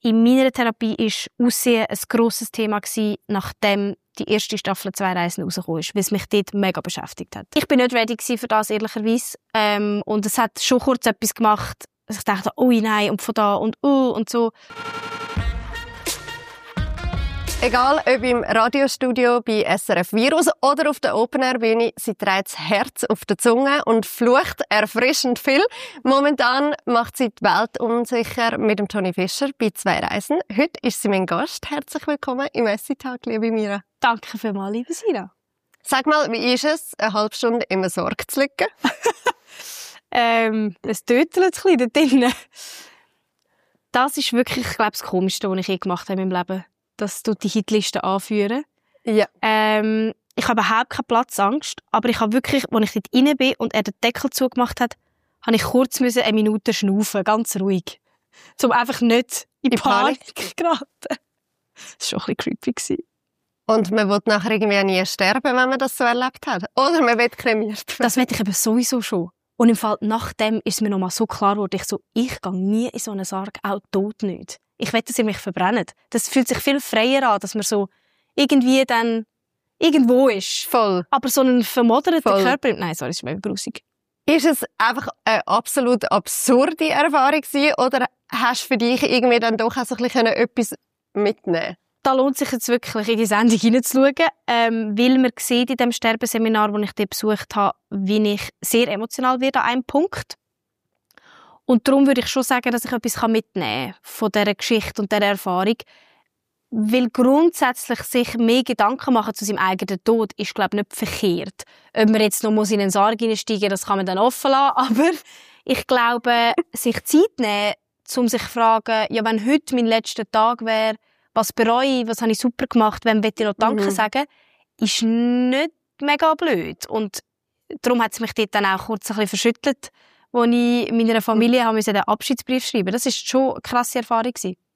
in meiner Therapie ist Aussehen ein grosses Thema gewesen, nachdem die erste Staffel 2 Reisen rausgekommen ist, weil es mich dort mega beschäftigt hat. Ich bin nicht ready für das, ehrlicherweise. Und es hat schon kurz etwas gemacht, dass ich dachte, ui, nein, und von da und so. Egal, ob im Radiostudio bei SRF Virus oder auf der Open-Air-Bühne, sie trägt das Herz auf der Zunge und flucht erfrischend viel. Momentan macht sie die Welt unsicher mit dem Toni Fischer bei 2 Reisen. Heute ist sie mein Gast. Herzlich willkommen im Essitag, liebe Mira. Danke vielmals, liebe Sina. Sag mal, wie ist es, eine halbe Stunde in einer Sorge zu liegen? Es tötet ein bisschen da drinnen. Das ist wirklich, ich glaube, das Komischste, was ich je gemacht habe in meinem Leben. Dass du die Hitliste anführen. Ja. Ich habe überhaupt keine Platzangst, aber ich habe wirklich, als ich dort rein bin und er den Deckel zugemacht hat, habe ich kurz eine Minute schnaufen, ganz ruhig. Um einfach nicht in Panik zu geraten. Das war schon ein bisschen creepy. Und man will nachher irgendwie nie sterben, wenn man das so erlebt hat. Oder man wird kremiert werden. Das will ich eben sowieso schon. Und im Fall nachdem ist mir noch mal so klar geworden, ich gehe nie in so einen Sarg, auch tot nicht. Ich will, dass ihr mich verbrennt. Das fühlt sich viel freier an, dass man so irgendwie dann irgendwo ist. Voll. Aber so einen vermodderten Körper... Nein, sorry, das ist mir grusig. Ist es einfach eine absolut absurde Erfahrung gewesen, oder hast du für dich irgendwie dann doch auch so ein bisschen etwas mitnehmen? Da lohnt sich jetzt wirklich, in die Sendung hineinzuschauen, weil man sieht in dem Sterbeseminar, das ich dort besucht habe, wie ich sehr emotional werde an einem Punkt. Und darum würde ich schon sagen, dass ich etwas mitnehmen kann von dieser Geschichte und dieser Erfahrung. Weil grundsätzlich sich mehr Gedanken machen zu seinem eigenen Tod, ist, glaube ich, nicht verkehrt. Ob man jetzt noch in einen Sarg hineinsteigen muss, das kann man dann offen lassen. Aber ich glaube, sich Zeit nehmen, um sich zu fragen, ja, wenn heute mein letzter Tag wäre, was bereue ich, was habe ich super gemacht, wem will ich noch Danke sagen, ist nicht mega blöd. Und darum hat es mich dort dann auch kurz ein bisschen verschüttelt, als ich meiner Familie den Abschiedsbrief schreiben musste. Das war schon eine krasse Erfahrung.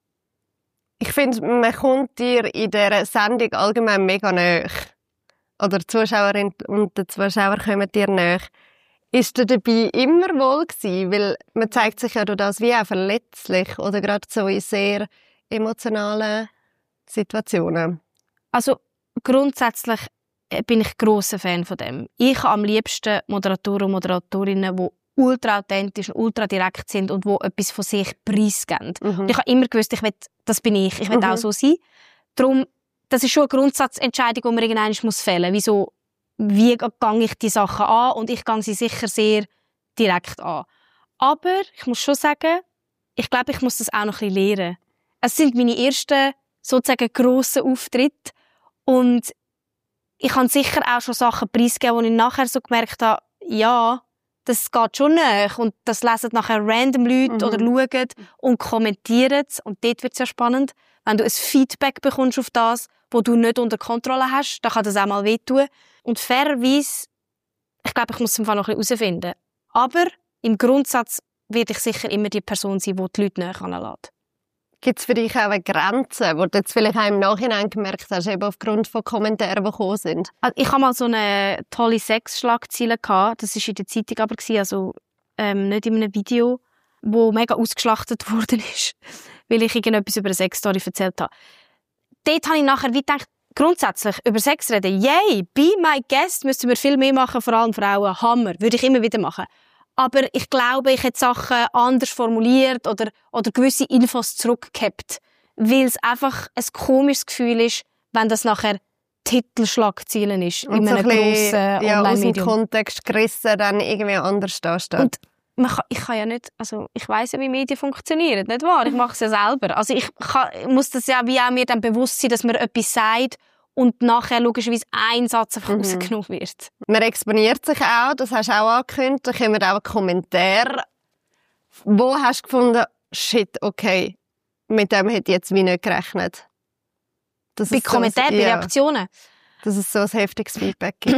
Ich finde, man kommt dir in dieser Sendung allgemein mega nahe. Oder die Zuschauerinnen und die Zuschauer kommen dir nahe. Ist dir dabei immer wohl gewesen? Weil man zeigt sich ja durch das wie auch verletzlich oder gerade so in sehr emotionalen Situationen. Also grundsätzlich bin ich grosser Fan von dem. Ich habe am liebsten Moderatoren und Moderatorinnen, die ultra authentisch und ultra direkt sind und die etwas von sich preisgeben. Und ich habe immer gewusst, das bin ich. Ich will auch so sein. Darum, das ist schon eine Grundsatzentscheidung, die man irgendwann fällen muss. Wie gehe ich die Sachen an? Und ich gehe sie sicher sehr direkt an. Aber ich muss schon sagen, ich glaube, ich muss das auch noch ein bisschen lernen. Es sind meine ersten, sozusagen, grossen Auftritte. Und ich habe sicher auch schon Sachen preisgegeben, wo ich nachher so gemerkt habe, ja, das geht schon nach. Und das lesen nachher random Leute oder schauen und kommentieren es. Und dort wird es ja spannend. Wenn du ein Feedback bekommst auf das, was du nicht unter Kontrolle hast, dann kann das auch mal wehtun. Und fairerweise, ich glaube, ich muss es einfach noch ein bisschen herausfinden. Aber im Grundsatz werde ich sicher immer die Person sein, die Leute näher anlässt. Gibt es für dich auch eine Grenze, die du jetzt vielleicht auch im Nachhinein gemerkt hast, eben aufgrund von Kommentaren, die gekommen sind? Also ich hatte mal so eine tolle Sexschlagzeile gehabt. Das war in der Zeitung aber, also nicht in einem Video, wo mega ausgeschlachtet worden ist, weil ich irgendetwas über eine Sexstory erzählt habe. Dort habe ich nachher gedacht, grundsätzlich über Sex reden, yay, be my guest, müssten wir viel mehr machen, vor allem Frauen, Hammer, würde ich immer wieder machen. Aber ich glaube, ich hätte Sachen anders formuliert oder gewisse Infos zurückgehabt, weil es einfach ein komisches Gefühl ist, wenn das nachher Titelschlagzeilen ist und in einem grossen Online-Medium. Aus dem Kontext gerissen, dann irgendwie anders dasteht. Und ich kann ja nicht, also ich weiss ja, wie Medien funktionieren, nicht wahr? Ich mache es ja selber. Also ich muss das ja wie auch mir dann bewusst sein, dass man etwas sagt und nachher logischerweise ein Satz einfach rausgenommen wird. Man exponiert sich auch, das hast du auch angekündigt, da kommen auch Kommentare. Wo hast du gefunden, shit, okay, mit dem hätte ich jetzt wie nicht gerechnet? Bei Kommentaren, bei Reaktionen? Dass es so ein heftiges Feedback gibt.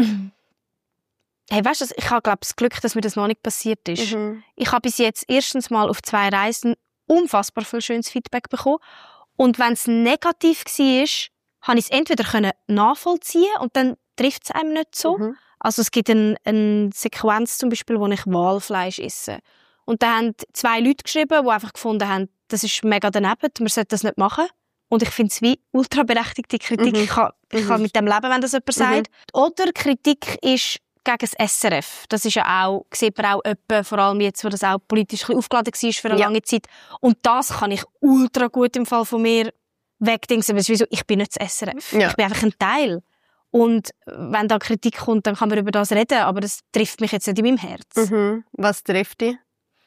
Hey, weißt du, ich habe, glaube ich, das Glück, dass mir das noch nicht passiert ist. Ich habe bis jetzt erstens mal auf 2 Reisen unfassbar viel schönes Feedback bekommen. Und wenn es negativ war, konnte ich es entweder nachvollziehen und dann trifft es einem nicht so. Also es gibt eine Sequenz zum Beispiel, wo ich Walfleisch esse. Und da haben 2 Leute geschrieben, die einfach gefunden haben, das ist mega daneben, man sollte das nicht machen. Und ich finde es wie ultra berechtigte Kritik. Ich kann mit dem leben, wenn das jemand sagt. Oder Kritik ist gegen das SRF. Das ist ja auch, sieht man auch öppe, vor allem jetzt, wo das auch politisch ein bisschen aufgeladen war für eine lange Zeit. Und das kann ich ultra gut im Fall von mir wegdenken. Wieso? Ich bin nicht das SRF. Ja. Ich bin einfach ein Teil. Und wenn da Kritik kommt, dann kann man über das reden, aber das trifft mich jetzt nicht in meinem Herz. Was trifft dich?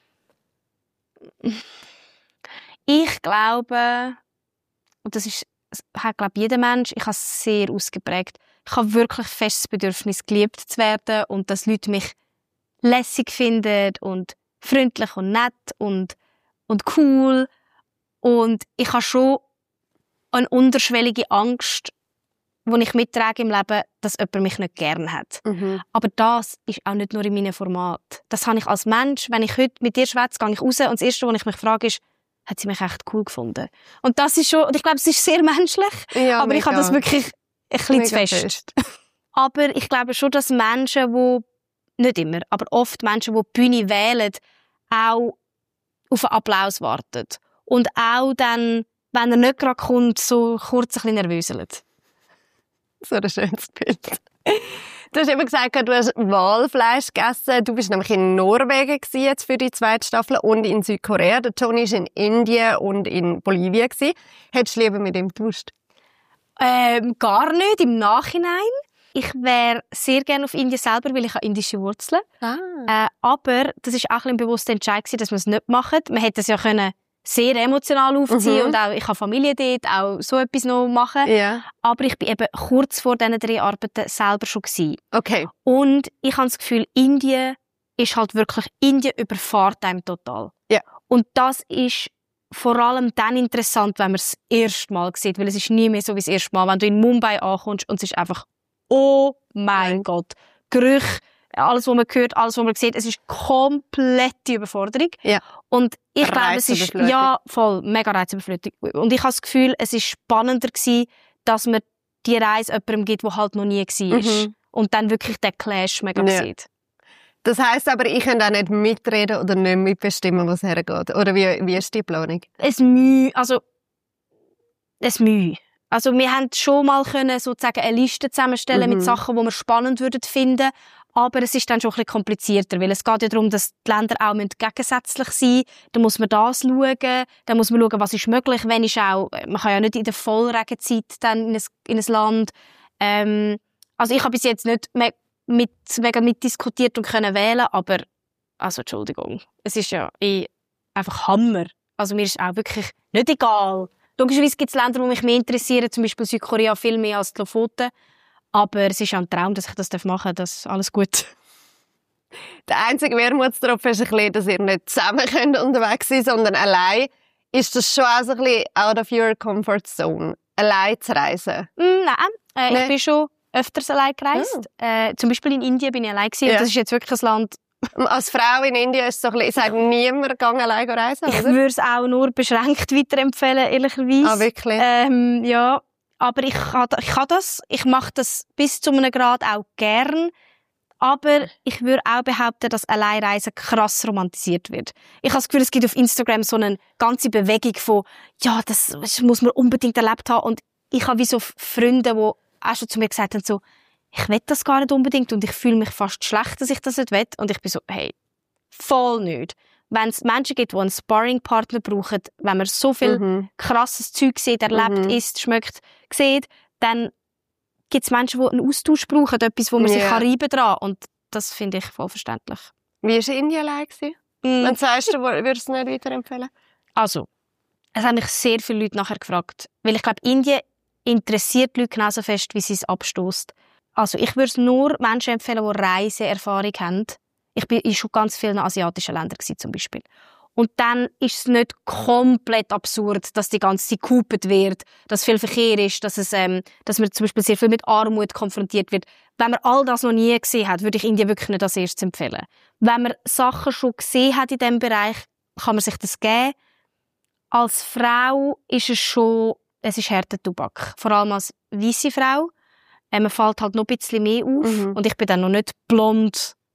Ich glaube, und das hat, glaube ich, jeder Mensch, ich habe es sehr ausgeprägt. Ich habe wirklich festes Bedürfnis, geliebt zu werden und dass Leute mich lässig finden und freundlich und nett und cool. Und ich habe schon eine unterschwellige Angst, die ich mittrage im Leben, dass jemand mich nicht gern hat. Aber das ist auch nicht nur in meinem Format. Das habe ich als Mensch, wenn ich heute mit dir schwätze, gehe ich raus und das Erste, was ich mich frage, ist, hat sie mich echt cool gefunden? Und das ist schon, und ich glaube, es ist sehr menschlich, aber mega. Ich habe das wirklich ein bisschen zu fest. Aber ich glaube schon, dass Menschen, die, nicht immer, aber oft Menschen, die die Bühne wählen, auch auf einen Applaus warten. Und auch dann, wenn er nicht gerade kommt, so kurz ein bisschen nervöselt. So ein schönes Bild. Du hast eben gesagt, du hast Walfleisch gegessen. Du bist nämlich in Norwegen jetzt für die 2. Staffel und in Südkorea. Der Toni war in Indien und in Bolivien. Hättest du lieber mit ihm getauscht? Gar nicht, im Nachhinein. Ich wäre sehr gerne auf Indien selber, weil ich habe indische Wurzeln. Aber das war auch ein bewusster Entscheid, dass wir es nicht machen. Man hätte es ja können sehr emotional aufziehen und auch, ich habe Familie dort, auch so etwas noch machen. Yeah. Aber ich war eben kurz vor diesen 3 Arbeiten selber schon gewesen. Okay. Und ich habe das Gefühl, Indien überfahrt einem total. Yeah. Und das ist vor allem dann interessant, wenn man es das erste Mal sieht, weil es ist nie mehr so wie das erste Mal, wenn du in Mumbai ankommst und es ist einfach, oh mein Gott, Gerüche, alles, was man hört, alles, was man sieht, es ist komplette Überforderung. Ja. Und ich glaube, es ist, ja, voll, mega Reizüberflutung. Und ich habe das Gefühl, es ist spannender gewesen, dass man die Reise jemandem gibt, der halt noch nie war. Und dann wirklich den Clash mega sieht. Das heisst aber, ich kann auch nicht mitreden oder nicht mitbestimmen, was hergeht. Oder wie ist die Planung? Also, wir haben schon mal können, sozusagen eine Liste zusammenstellen mit Sachen, die wir spannend finden würden. Aber es ist dann schon ein bisschen komplizierter, weil es geht ja darum, dass die Länder auch gegensätzlich sein müssen. Dann muss man das schauen, dann muss man schauen, was ist möglich, wenn ist auch, man kann ja nicht in der Vollregenzeit dann in ein Land. Also ich habe bis jetzt nicht mega mitdiskutiert und können wählen, aber, also Entschuldigung, es ist ja einfach Hammer. Also mir ist auch wirklich nicht egal. Logischerweise gibt es Länder, die mich mehr interessieren, zum Beispiel Südkorea viel mehr als die Lofoten. Aber es ist ja ein Traum, dass ich das machen darf. Das ist alles gut. Der einzige Wermutstropfen ist ein bisschen, dass ihr nicht zusammen unterwegs sein könnt, sondern allein. Ist das schon auch so ein bisschen out of your comfort zone, allein zu reisen? Nein, ich bin schon öfters allein gereist. Zum Beispiel in Indien bin ich allein gewesen. Ja. Und das ist jetzt wirklich ein Land... Als Frau in Indien ist es so ein bisschen, sagt niemand, geh allein reisen, oder? Ich würde es auch nur beschränkt weiterempfehlen, ehrlicherweise. Ah, wirklich? Ja. Aber ich mache das bis zu einem Grad auch gern. Aber ich würde auch behaupten, dass Alleinreisen krass romantisiert wird. Ich habe das Gefühl, es gibt auf Instagram so eine ganze Bewegung von, ja, das muss man unbedingt erlebt haben. Und ich habe wie so Freunde, die auch schon zu mir gesagt haben, so, ich will das gar nicht unbedingt und ich fühle mich fast schlecht, dass ich das nicht will. Und ich bin so, hey, voll nicht. Wenn es Menschen gibt, die einen Sparring-Partner brauchen, wenn man so viel krasses Zeug sieht, erlebt, isst, schmeckt, sieht, dann gibt es Menschen, die einen Austausch brauchen, etwas, wo man sich reiben kann. Und das finde ich voll verständlich. Wie war Indien allein? Wenn du sagst, du würdest es nicht weiterempfehlen? Also, es haben mich sehr viele Leute nachher gefragt. Weil ich glaube, Indien interessiert die Leute genauso fest, wie sie es abstößt. Also, ich würde es nur Menschen empfehlen, die Reiseerfahrung haben. Ich war in schon ganz vielen asiatischen Ländern zum Beispiel. Und dann ist es nicht komplett absurd, dass die ganze Zeit gehupet wird, dass viel Verkehr ist, dass man zum Beispiel sehr viel mit Armut konfrontiert wird. Wenn man all das noch nie gesehen hat, würde ich Indien wirklich nicht als erstes empfehlen. Wenn man Sachen schon gesehen hat in diesem Bereich, kann man sich das geben. Als Frau ist es ist harter Tobak. Vor allem als weisse Frau. Man fällt halt noch ein bisschen mehr auf. Und ich bin dann noch nicht blond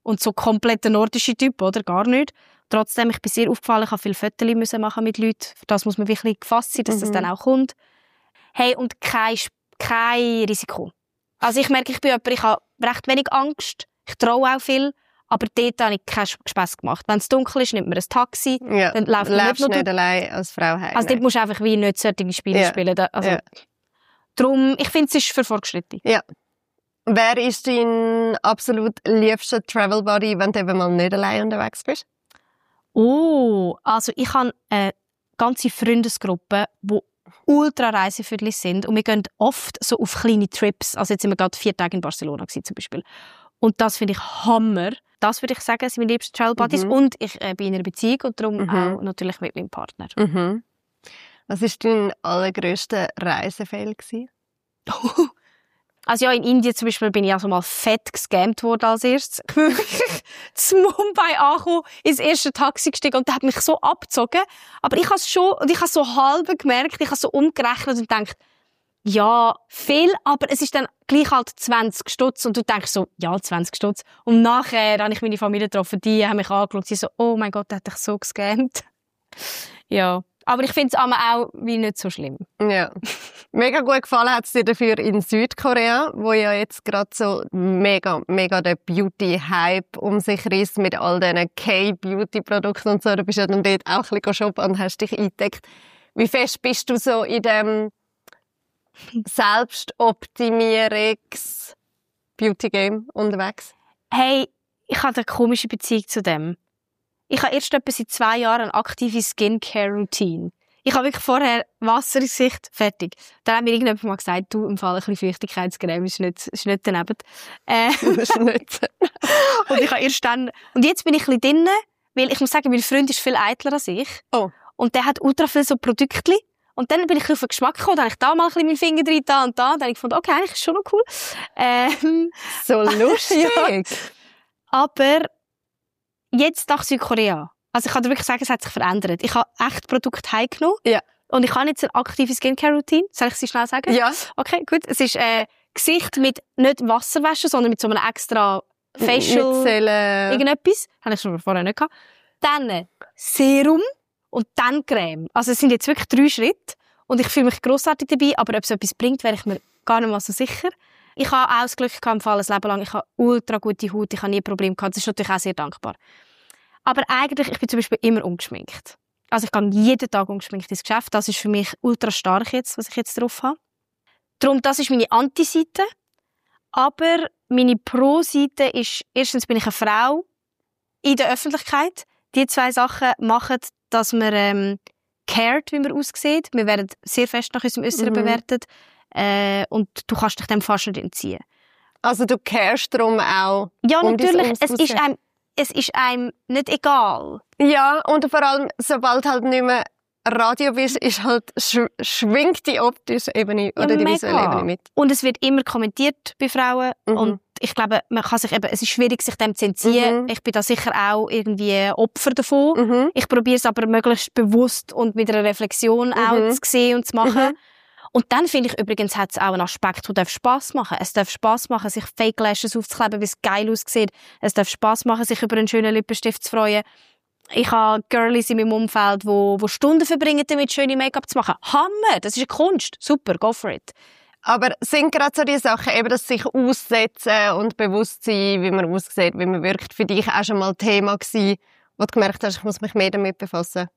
und so komplett der nordische Typ, oder? Gar nicht. Trotzdem, ich bin sehr aufgefallen, ich habe viele Fotos müssen machen mit Leuten. Für das muss man wirklich gefasst sein, dass das dann auch kommt. Hey, und kein Risiko. Also ich merke, ich habe recht wenig Angst, ich traue auch viel, aber dort habe ich keinen Spass gemacht. Wenn es dunkel ist, nimmt man ein Taxi, dann läuft man nicht allein als Frau heim. Also dort musst du einfach wie nicht solche Spiele spielen. Also, darum, ich finde, es ist für Fortgeschrittene. Ja. Wer ist dein absolut liebster Travel Buddy, wenn du eben mal nicht allein unterwegs bist? Oh, also ich habe eine ganze Freundesgruppe, die ultra reisevögel sind und wir gehen oft so auf kleine Trips. Also jetzt sind wir gerade 4 Tage in Barcelona gewesen, zum Beispiel. Und das finde ich Hammer. Das würde ich sagen, sind meine liebsten Travel Buddies. Und ich bin in einer Beziehung und darum auch natürlich mit meinem Partner. Was war dein allergrösster Reisefail? Also ja, in Indien zum Beispiel bin ich also mal fett gescammt worden als erstes. Zu Mumbai angekommen, ins erste Taxi gestiegen und der hat mich so abgezogen. Aber ich habe es schon, und ich habe so halb gemerkt, ich habe so umgerechnet und gedacht, ja, viel, aber es ist dann gleich halt 20 Stutz und du denkst so, ja, 20 Stutz. Und nachher habe ich meine Familie getroffen, die haben mich angeschaut und sie so, oh mein Gott, der hat dich so gescammt. Ja. Aber ich finde es auch wie nicht so schlimm. Ja. Mega gut gefallen hat es dir dafür in Südkorea, wo ja jetzt gerade so mega der Beauty-Hype um sich riss mit all diesen K-Beauty-Produkten und so. Du bist ja dann dort auch ein bisschen shoppen und hast dich eingedeckt. Wie fest bist du so in dem Selbstoptimierungs-Beauty-Game unterwegs? Hey, ich habe eine komische Beziehung zu dem. Ich habe erst etwa seit 2 Jahren eine aktive Skincare-Routine. Ich habe wirklich vorher Wasser ins Gesicht, fertig. Dann hat mir irgendjemand mal gesagt, du, im Fall ein bisschen Feuchtigkeitscreme ist nicht daneben. Das ist nicht. Und ich habe erst dann, und jetzt bin ich ein bisschen drin, weil ich muss sagen, mein Freund ist viel eitler als ich. Oh. Und der hat ultra viel so Produkte. Und dann bin ich auf den Geschmack gekommen, dann habe ich da mal ein bisschen meinen Finger drin, da und da. Dann habe ich gefunden, okay, eigentlich ist schon noch cool. So lustig. Ja. Aber jetzt nach Südkorea. Also ich kann dir wirklich sagen, es hat sich verändert. Ich habe echt Produkte heimgenommen. Ja. Und ich habe jetzt eine aktive Skincare-Routine. Soll ich sie schnell sagen? Ja. Okay, gut. Es ist Gesicht mit nicht Wasserwaschen, sondern mit so einem extra Facial irgendetwas. Habe ich schon vorher nicht gehabt. Dann Serum und dann Creme. Also es sind jetzt wirklich 3 Schritte. Und ich fühle mich grossartig dabei. Aber ob es etwas bringt, wäre ich mir gar nicht mal so sicher. Ich habe auch das Glück gehabt, im Fall ein Leben lang. Ich habe ultra gute Haut. Ich habe nie Probleme gehabt. Das ist natürlich auch sehr dankbar. Aber eigentlich, ich bin zum Beispiel immer ungeschminkt. Also ich gehe jeden Tag ungeschminkt ins Geschäft. Das ist für mich ultra stark jetzt, was ich jetzt drauf habe. Darum, das ist meine Anti-Seite. Aber meine Pro-Seite ist, erstens bin ich eine Frau in der Öffentlichkeit. Die 2 Sachen machen, dass man cared, wie man aussieht. Wir werden sehr fest nach unserem Äußeren bewertet. Und du kannst dich dem fast nicht entziehen. Also du carest darum auch? Ja, natürlich. Es ist einem nicht egal. Ja, und vor allem, sobald halt nicht mehr Radio bist, ist halt schwingt die optische Ebene oder die visuelle Ebene mit. Und es wird immer kommentiert bei Frauen. Und ich glaube, man kann sich eben, es ist schwierig, sich dem zu entziehen. Ich bin da sicher auch irgendwie Opfer davon. Ich probiere es aber möglichst bewusst und mit einer Reflexion auch zu sehen und zu machen. Und dann finde ich übrigens, hat es auch einen Aspekt, der Spass machen darf. Es darf Spass machen, sich Fake Lashes aufzukleben, wie es geil aussieht. Es darf Spass machen, sich über einen schönen Lippenstift zu freuen. Ich habe Girlies in meinem Umfeld, die Stunden verbringen, damit schöne Make-up zu machen. Hammer! Das ist eine Kunst. Super, go for it. Aber sind gerade so die Sachen, eben das sich aussetzen und bewusst sein, wie man aussieht, wie man wirkt, für dich auch schon mal Thema gewesen, wo du gemerkt hast, ich muss mich mehr damit befassen?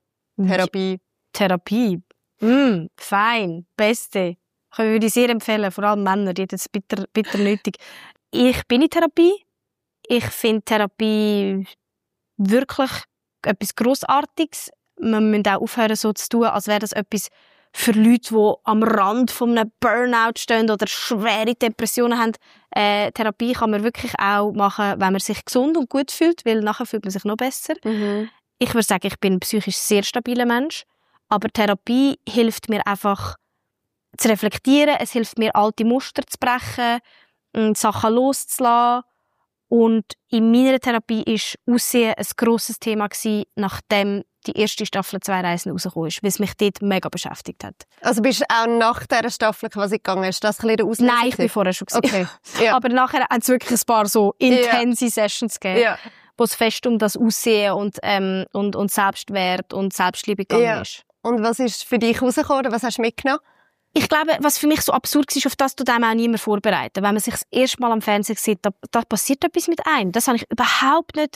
Therapie. Fein. Beste. Würde ich sehr empfehlen. Vor allem Männer, die haben das bitter nötig. Ich bin in Therapie. Ich finde Therapie wirklich etwas Grossartiges. Man muss auch aufhören, so zu tun, als wäre das etwas für Leute, die am Rand von einem Burnout stehen oder schwere Depressionen haben. Therapie kann man wirklich auch machen, wenn man sich gesund und gut fühlt, weil nachher fühlt man sich noch besser. Ich würde sagen, ich bin ein psychisch sehr stabiler Mensch. Aber Therapie hilft mir einfach zu reflektieren. Es hilft mir, alte Muster zu brechen, Sachen loszulassen. Und in meiner Therapie war Aussehen ein grosses Thema gewesen, nachdem die erste Staffel 2 Reisen rausgekommen ist, weil es mich dort mega beschäftigt hat. Also bist du auch nach dieser Staffel quasi gegangen? Ist das ein bisschen der Auslöser? Nein, ich bin vorher schon Okay. Ja. Aber nachher hat es wirklich ein paar so intense Sessions gegeben, Ja. wo es fest um das Aussehen und Selbstwert und Selbstliebe gegangen ist. Und was ist für dich rausgekommen? Oder was hast du mitgenommen? Ich glaube, was für mich so absurd war, auf das tut einem auch niemand vorbereiten. Wenn man sich das erste Mal am Fernsehen sieht, da passiert etwas mit einem. Das habe ich überhaupt nicht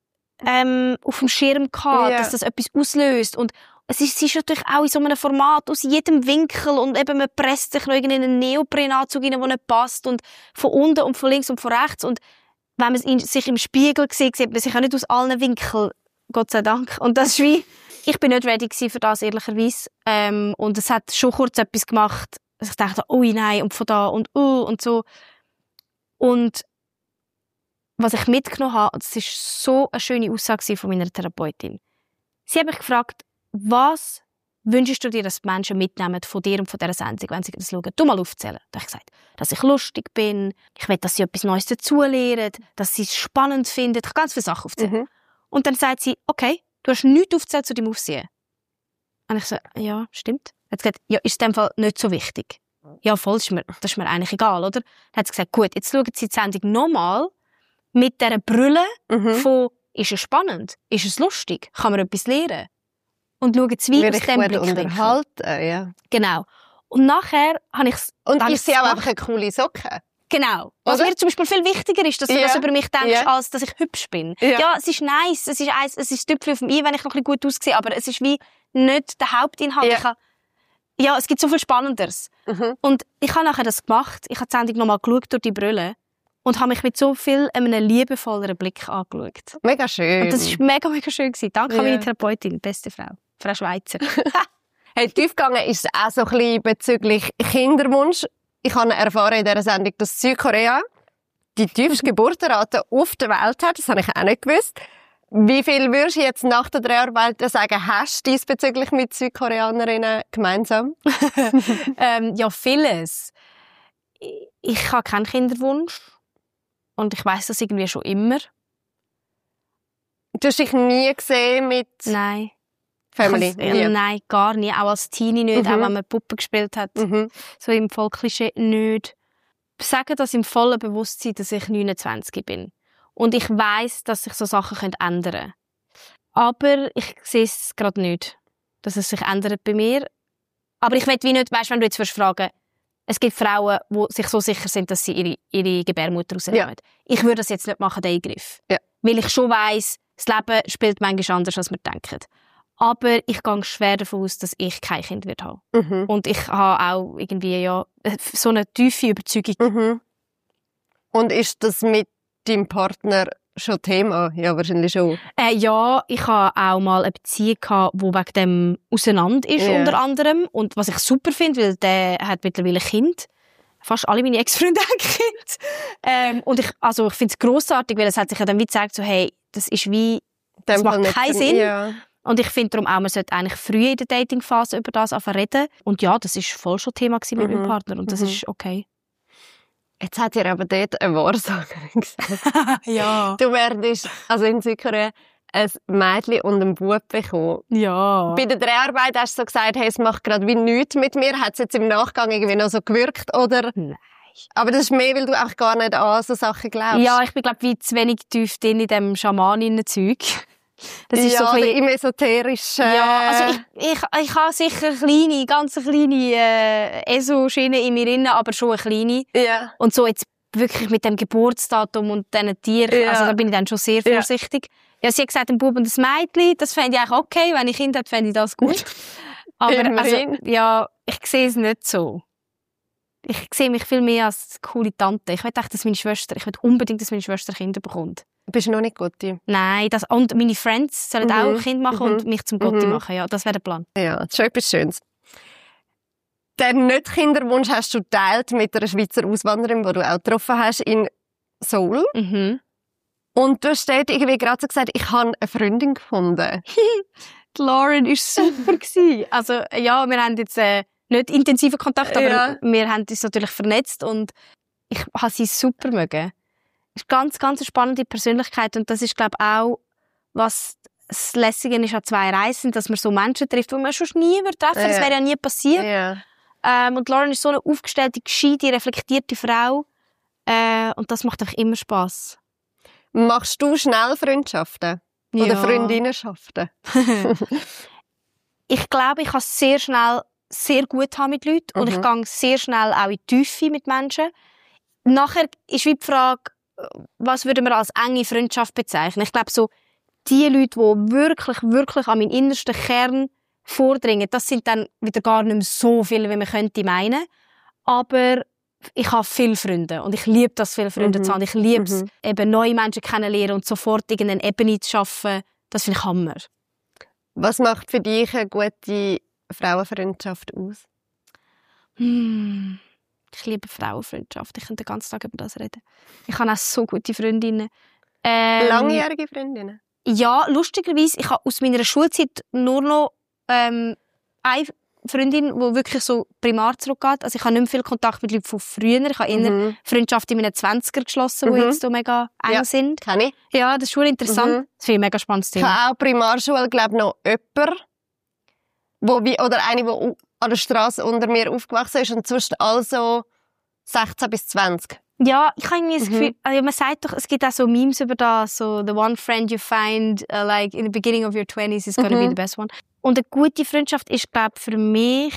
auf dem Schirm gehabt, dass das etwas auslöst. Und es ist natürlich auch in so einem Format aus jedem Winkel und eben man presst sich noch in einen Neoprenanzug rein, der nicht passt und von unten und von links und von rechts. Und wenn man sich im Spiegel sieht man sich auch nicht aus allen Winkeln, Gott sei Dank. Und das ist wie, ich bin nicht ready für das, ehrlicherweise. Und es hat schon kurz etwas gemacht, dass ich dachte, ui, nein, und von da und so. Und was ich mitgenommen habe, das war so eine schöne Aussage von meiner Therapeutin. Sie hat mich gefragt, was wünschst du dir, dass die Menschen mitnehmen von dir und von dieser Sendung, wenn sie das schauen? Du mal aufzählen. Da habe ich gesagt, dass ich lustig bin, ich will, dass sie etwas Neues dazulernen, dass sie es spannend finden. Ich habe ganz viele Sachen aufzählen. Und dann sagt sie, okay, du hast nichts aufgezählt zu deinem Aussehen. Und ich so, ja, stimmt. Dann hat sie gesagt, ja, ist in dem Fall nicht so wichtig. Ja, voll, das ist mir eigentlich egal, oder? Dann hat sie gesagt, gut, jetzt schauen sie die Sendung nochmal mit dieser Brille von, ist es spannend? Ist es lustig? Kann man etwas lernen? Und schauen sie wie aus dem Blickwinkel. Ja. Genau. Und nachher habe ich es... Und ist sie auch einfach eine coole Socke? Genau. Was mir zum Beispiel viel wichtiger ist, dass du das über mich denkst, als dass ich hübsch bin. Ja, es ist nice, es ist Tüpfel auf dem I, wenn ich noch ein bisschen gut aussehe, aber es ist wie nicht der Hauptinhalt. Ja, es gibt so viel Spannenderes. Und ich habe nachher das gemacht. Ich habe die Sendung nochmal geschaut durch die Brille und habe mich mit so viel einem liebevolleren Blick angeschaut. Mega schön. Und das war mega, mega schön gewesen. Danke an meine Therapeutin, beste Frau. Frau Schweizer. Hey, tief gegangen ist es auch so ein bisschen bezüglich Kinderwunsch. Ich habe erfahren in dieser Sendung, dass Südkorea die tiefste Geburtenrate auf der Welt hat. Das habe ich auch nicht gewusst. Wie viel würdest du jetzt nach der Dreharbeiten sagen, hast du diesbezüglich mit Südkoreanerinnen gemeinsam? Ja, vieles. Ich habe keinen Kinderwunsch. Und ich weiss das irgendwie schon immer. Du hast dich nie gesehen mit Family? Nein, gar nie. Auch als Teenie nicht, auch wenn man Puppen gespielt hat. So im Volksklischee nicht. Ich sage das im vollen Bewusstsein, dass ich 29 bin. Und ich weiss, dass sich so Sachen ändern können. Aber ich sehe es gerade nicht, dass es sich ändert bei mir. Aber ich will wie nicht, weißt, wenn du jetzt fragen, es gibt Frauen, die sich so sicher sind, dass sie ihre Gebärmutter rausnehmen. Ja. Ich würde das jetzt nicht machen, den Eingriff. Ja. Weil ich schon weiss, das Leben spielt manchmal anders, als wir denken. Aber ich gehe schwer davon aus, dass ich kein Kind haben werde. Und ich habe auch irgendwie so eine tiefe Überzeugung. Und ist das mit deinem Partner schon Thema? Ja, wahrscheinlich schon. Ja, ich hatte auch mal eine Beziehung, die wegen dem auseinander ist, unter anderem. Und was ich super finde, weil der hat mittlerweile ein Kind. Fast alle meine Ex-Freunde haben Kind. Und ich finde es grossartig, weil es hat sich ja dann wie gezeigt, so, hey, das ist wie, das macht keinen Sinn. Ja. Und ich finde darum auch, man sollte eigentlich früh in der Datingphase über das reden. Und ja, das war voll schon Thema mit meinem Partner. Und das ist okay. Jetzt hat ihr aber dort eine Wahrsagerin gesagt. Ja. Du werdest, also in Südkorea, ein Mädchen und einen Bub bekommen. Ja. Bei der Dreharbeit hast du so gesagt, hey, es macht gerade wie nichts mit mir. Hat es jetzt im Nachgang irgendwie noch so gewirkt, oder? Nein. Aber das ist mehr, weil du auch gar nicht an so Sachen glaubst. Ja, ich bin, glaube ich, zu wenig tief drin in diesem Schamaninnen-Zeug. Das ist ja, so im esoterischen... Ja, also ich habe sicher ganz kleine ESO-Schiene in mir drin, aber schon eine kleine. Ja. Und so jetzt wirklich mit dem Geburtsdatum und diesen Tieren, also da bin ich dann schon sehr vorsichtig. Ja, sie hat gesagt, ein Bub und ein Mädchen, das fände ich eigentlich okay. Wenn ich Kinder hätte, fände ich das gut. Aber also, ja, ich sehe es nicht so. Ich sehe mich viel mehr als coole Tante. Ich will echt, dass meine Schwester, unbedingt, dass meine Schwester Kinder bekommt. Bist du noch nicht Gotti? Nein, und meine Friends sollen auch ein Kind machen und mich zum Gotti machen. Ja, das wäre der Plan. Ja, das ist schon etwas Schönes. Den Nicht-Kinderwunsch hast du geteilt mit einer Schweizer Auswanderin, die du auch getroffen hast in Seoul. Und du hast dort irgendwie gerade so gesagt, ich habe eine Freundin gefunden. Die Lauren war super. Also ja, wir haben jetzt nicht intensiven Kontakt, aber wir haben uns natürlich vernetzt und ich habe sie super mögen. Ist ganz, ganz eine spannende Persönlichkeit und das ist, glaube ich, auch, was das Lässige ist an 2 Reisen, dass man so Menschen trifft, die man schon nie treffen würde. Das wäre ja nie passiert. Ja. Und Lauren ist so eine aufgestellte, gescheite, reflektierte Frau. Und das macht einfach immer Spass. Machst du schnell Freundschaften? Oder Ja. Freundinnenschaften? Ich glaube, ich kann es sehr schnell sehr gut haben mit Leuten und ich gehe sehr schnell auch in die Tiefe mit Menschen. Nachher ist wie die Frage, was würden wir als enge Freundschaft bezeichnen? Ich glaube, so die Leute, die wirklich, wirklich an meinen innersten Kern vordringen, das sind dann wieder gar nicht mehr so viele, wie man könnte meinen. Aber ich habe viele Freunde und ich liebe das, viele Freunde zu haben. Ich liebe es, eben neue Menschen kennenzulernen und sofort irgendeine Ebene zu schaffen. Das finde ich Hammer. Was macht für dich eine gute Frauenfreundschaft aus? Ich liebe Frauenfreundschaft. Ich könnte den ganzen Tag über das reden. Ich habe auch so gute Freundinnen. Langjährige Freundinnen? Ja, lustigerweise, ich habe aus meiner Schulzeit nur noch eine Freundin, die wirklich so primar zurückgeht. Also ich habe nicht mehr viel Kontakt mit Leuten von früher. Ich habe eher Freundschaft in meinen 20er geschlossen, die jetzt so mega eng sind. Kenn ich. Ja, das ist schon interessant. Das finde ich ein mega spannendes Ich Thema. habe auch Primarschule, glaube noch jemanden, oder eine, die an der Straße unter mir aufgewachsen ist und sonst also 16 bis 20. Ja, ich habe irgendwie das Gefühl, also man sagt doch, es gibt auch so Memes über das, so the one friend you find like in the beginning of your 20s is gonna be the best one. Und eine gute Freundschaft ist, glaube ich, für mich,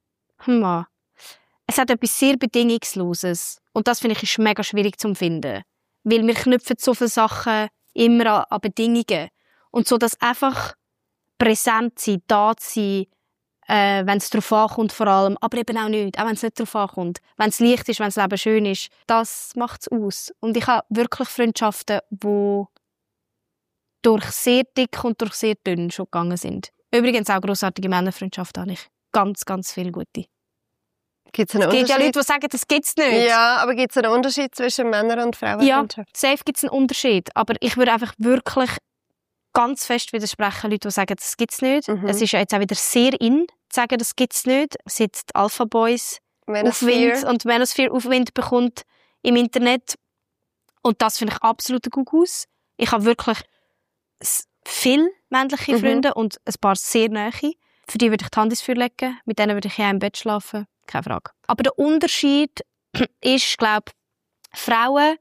es hat etwas sehr Bedingungsloses. Und das finde ich ist mega schwierig zu finden. Weil wir knüpfen so viele Sachen immer an Bedingungen. Und so, dass einfach präsent sein, da sein, wenn es darauf ankommt vor allem, aber eben auch nicht, auch wenn es nicht darauf ankommt. Wenn es leicht ist, wenn das Leben schön ist, das macht es aus. Und ich habe wirklich Freundschaften, die durch sehr dick und durch sehr dünn schon gegangen sind. Übrigens auch grossartige Männerfreundschaften habe ich. Ganz, ganz viele gute. Gibt's einen Es gibt ja Unterschied? Leute, die sagen, das gibt es nicht. Ja, aber gibt es einen Unterschied zwischen Männern- und Ja, Frauenfreundschaft? safe gibt es einen Unterschied. Aber ich würde einfach wirklich ganz fest widersprechen, Leute, die sagen, das gibt es nicht. Es ist ja jetzt auch wieder sehr in, zu sagen, das gibt es nicht. Seit die Alpha Boys Aufwind und Manosphere Aufwind bekommt im Internet. Und das finde ich absolut ein Gugus. Ich habe wirklich viele männliche Freunde und ein paar sehr nahe. Für die würde ich die Hand ins Feuer legen. Mit denen würde ich ja im Bett schlafen. Keine Frage. Aber der Unterschied ist, glaube ich, Frauen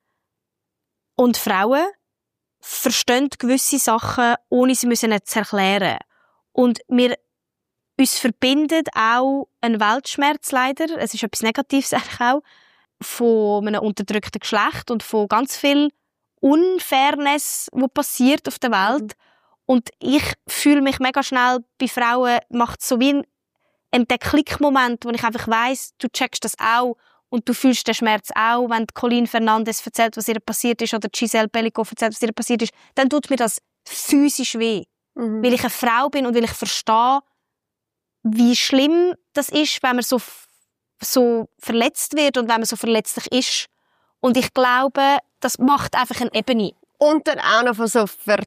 verstehen gewisse Sachen, ohne sie zu erklären. Und uns verbindet auch ein Weltschmerz leider, es ist etwas Negatives eigentlich auch, von einem unterdrückten Geschlecht und von ganz viel Unfairness, was passiert auf der Welt. Und ich fühle mich mega schnell bei Frauen, macht so wie ein Klickmoment, wo ich einfach weiss, du checkst das auch und du fühlst den Schmerz auch, wenn Colleen Fernandes erzählt, was ihr passiert ist, oder Giselle Pellico erzählt, was ihr passiert ist, dann tut mir das physisch weh. Weil ich eine Frau bin und weil ich verstehe, wie schlimm das ist, wenn man so verletzt wird und wenn man so verletzlich ist. Und ich glaube, das macht einfach eine Ebene. Und dann auch noch von so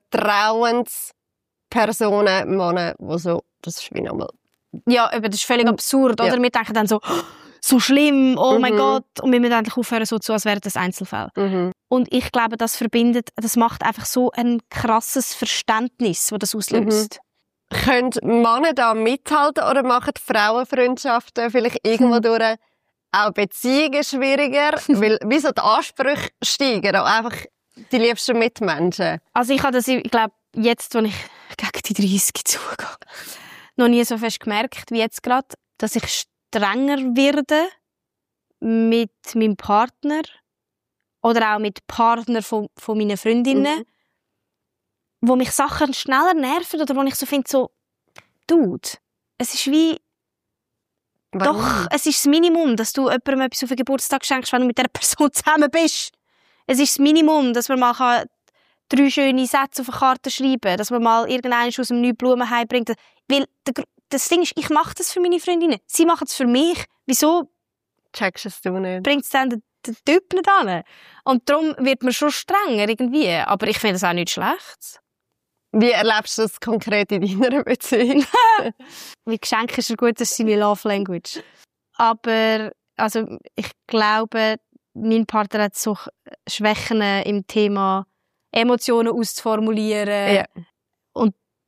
Vertrauenspersonen, Männer, die so, das ist wie nochmal... Ja, aber das ist völlig absurd, oder? Wir denken dann so, so schlimm, oh mein Gott. Und wir müssen endlich aufhören, so zu, als wäre das Einzelfall. Und ich glaube, das verbindet, das macht einfach so ein krasses Verständnis, das das auslöst. Können Männer da mithalten oder machen Frauenfreundschaften vielleicht irgendwo durch auch Beziehungen schwieriger? Weil wie so die Ansprüche steigen, auch einfach die liebsten Mitmenschen. Also ich habe das, ich glaube, jetzt, als ich gegen die 30 zugehe, noch nie so fest gemerkt wie jetzt gerade, dass ich strenger werde mit meinem Partner oder auch mit Partnern von meinen Freundinnen, wo mich Sachen schneller nerven oder wo ich so finde, so, Dude, es ist wie, Warum? doch, es ist das Minimum, dass du jemandem etwas auf den Geburtstag schenkst, wenn du mit dieser Person zusammen bist. Es ist das Minimum, dass man mal 3 schöne Sätze auf eine Karte schreiben kann, dass man mal irgendeinen aus dem neuen Blumen heimbringt. Weil das Ding ist, ich mache das für meine Freundinnen. Sie machen es für mich. Wieso Checkst es du nicht? bringt es dann den Typ nicht an? Und darum wird man schon strenger irgendwie. Aber ich finde das auch nicht schlecht. Wie erlebst du das konkret in deiner Beziehung? Mit Geschenken ist gut, das ist seine Love Language. Aber also, ich glaube, mein Partner hat so Schwächen im Thema Emotionen auszuformulieren. Ja.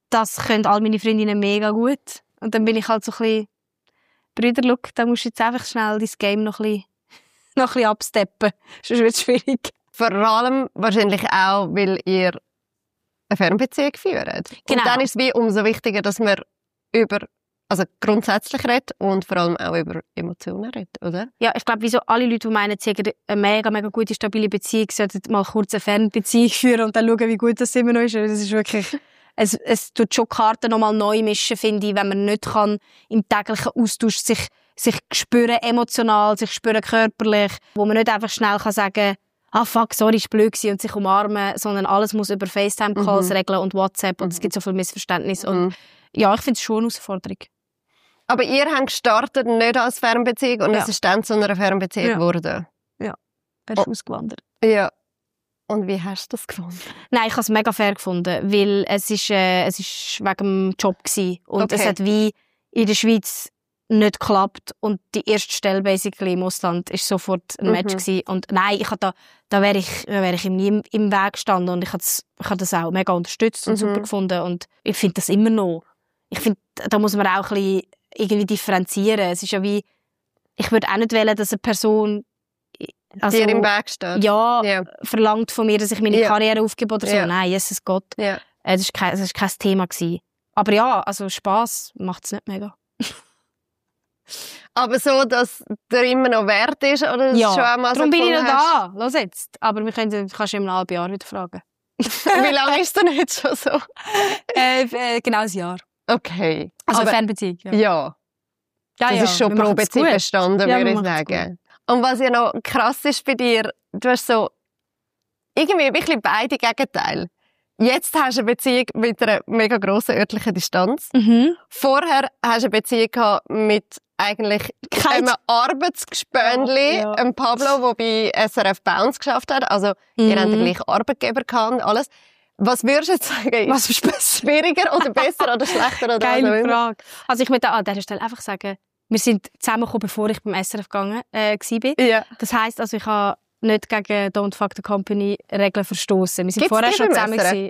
das können all meine Freundinnen mega gut. Und dann bin ich halt so ein bisschen, Brüder, look, da musst du jetzt einfach schnell dein Game noch ein bisschen absteppen. Sonst wird es schwierig. Vor allem wahrscheinlich auch, weil ihr eine Fernbeziehung führt. Genau. Und dann ist es wie umso wichtiger, dass man grundsätzlich redet und vor allem auch über Emotionen redet, oder? Ja, ich glaube, wieso alle Leute, die meinen, sie haben eine mega, mega gute, stabile Beziehung, sollten mal kurz eine Fernbeziehung führen und dann schauen, wie gut das immer noch ist. Das ist wirklich, es tut schon Karten nochmal neu mischen, finde ich, wenn man nicht kann, im täglichen Austausch sich spüren emotional, sich spüren körperlich, wo man nicht einfach schnell kann sagen, fuck, sorry, ist blöd gewesen und sich umarmen, sondern alles muss über FaceTime-Calls regeln und WhatsApp und es gibt so viel Missverständnis und ja, ich finde es schon eine Herausforderung. Aber ihr habt gestartet nicht als Fernbeziehung und es ist dann zu einer Fernbeziehung geworden. Ja, er ist ausgewandert. Ja. Und wie hast du das gefunden? Nein, ich habe es mega fair gefunden, weil es ist wegen dem Job gewesen. Und es hat wie in der Schweiz nicht geklappt und die erste Stelle basically im Ausland ist sofort ein Match gewesen. Und nein, da wäre ich ihm nie im Weg gestanden und ich habe das auch mega unterstützt und super gefunden und ich finde das immer noch. Ich finde, da muss man auch ein bisschen irgendwie differenzieren. Es ist ja wie, ich würde auch nicht wollen, dass eine Person dir im Weg steht. Ja, verlangt von mir, dass ich meine Karriere aufgebe oder so. Nein, Jesus Gott. Ja. Das war kein Thema gewesen. Aber ja, also Spass macht es nicht mega. Aber so, dass der immer noch wert ist, oder das schon einmal darum bin ich noch da. Los jetzt. Aber kannst du in einem halben Jahr wieder fragen. Wie lange ist es denn jetzt schon so? Genau ein Jahr. Okay. Also eine Fernbeziehung. Ja. Das ist schon Probezeit bestanden, würde ich sagen. Und was ja noch krass ist bei dir, du hast so irgendwie wirklich beide Gegenteile. Jetzt hast du eine Beziehung mit einer mega grossen örtlichen Distanz. Vorher hast du eine Beziehung gehabt mit eigentlich einem Arbeitsgespönli, einem Pablo, der bei SRF Bounce geschafft hat. Also, ihr habt den gleichen Arbeitgeber gehabt und alles. Was würdest du jetzt sagen? Was ist besser? Schwieriger oder besser oder schlechter? Oder geile Frage. Also ich möchte an dieser Stelle einfach sagen, wir sind zusammengekommen, bevor ich beim SRF gegangen war. Ja. Das heisst, also ich habe nicht gegen Don't Fuck the Company Regeln verstoßen. Wir sind vorher schon zusammen gewesen.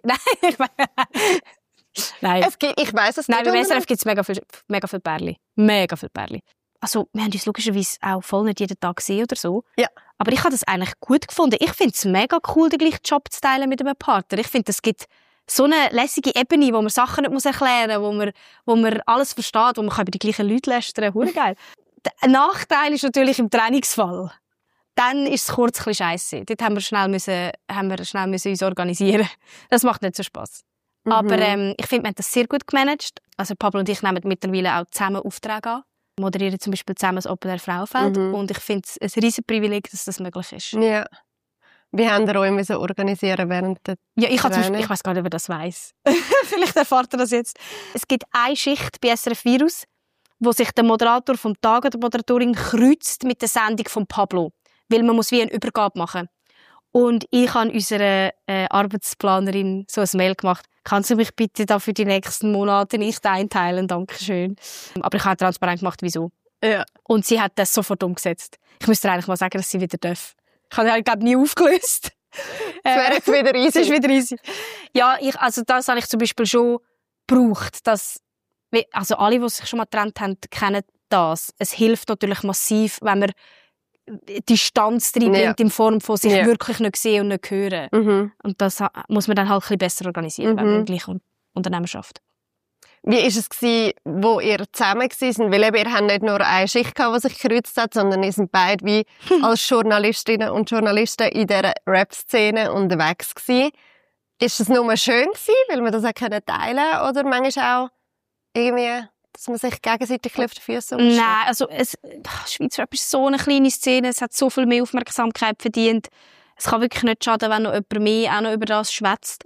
Nein. Ich weiss es nicht. Nein, beim SRF gibt es mega viel Pärli. Mega viel Pärli. Also, wir haben uns logischerweise auch voll nicht jeden Tag gesehen oder so. Ja. Aber ich habe das eigentlich gut gefunden. Ich finde es mega cool, den gleichen Job zu teilen mit einem Partner. Ich finde, es gibt so eine lässige Ebene, wo man Sachen nicht erklären muss, wo man alles versteht, wo man über die gleichen Leute lästern kann. Hure geil. Der Nachteil ist natürlich im Trainingsfall. Dann ist es kurz ein bisschen scheisse. Dort haben wir schnell uns organisieren. Das macht nicht so Spass. Aber ich finde, wir haben das sehr gut gemanagt. Also Pablo und ich nehmen mittlerweile auch zusammen Aufträge an. Wir moderieren zum Beispiel zusammen das Open Air Frauenfeld. Und ich finde es ein riesen Privileg, dass das möglich ist. Ja. Wie haben ihr euch organisieren während der ich weiss gar nicht, wer das weiss. Vielleicht erfahrt ihr das jetzt. Es gibt eine Schicht bei SRF Virus, wo sich der Moderator vom Tag oder die Moderatorin kreuzt mit der Sendung von Pablo. Weil man muss wie eine Übergabe machen. Und ich habe unserer Arbeitsplanerin so ein Mail gemacht. Kannst du mich bitte da für die nächsten Monate nicht einteilen? Dankeschön. Aber ich habe transparent gemacht, wieso. Ja. Und sie hat das sofort umgesetzt. Ich müsste eigentlich mal sagen, dass sie wieder darf. Ich habe glaube nie aufgelöst. Das wäre jetzt wieder easy. Das ist wieder easy. Ja, das habe ich zum Beispiel schon gebraucht. Also alle, die sich schon mal getrennt haben, kennen das. Es hilft natürlich massiv, wenn man Distanz reinbringt in Form von sich wirklich nicht sehen und nicht hören. Und das muss man dann halt ein bisschen besser organisieren, wenn man im gleichen Unternehmen arbeitet. Wie war es, wo ihr zusammen seid? Weil ihr habt nicht nur eine Schicht gehabt, die sich gekreuzt hat, sondern ihr seid beide wie als Journalistinnen und Journalisten in dieser Rap-Szene unterwegs gewesen. Ist es nur schön gewesen, weil man das auch teilen konnte? Oder manchmal auch irgendwie, dass man sich gegenseitig auf die Füße umschlägt? Nein, also Schweizer Rap ist so eine kleine Szene, es hat so viel mehr Aufmerksamkeit verdient. Es kann wirklich nicht schaden, wenn noch jemand mehr auch noch über das schwätzt.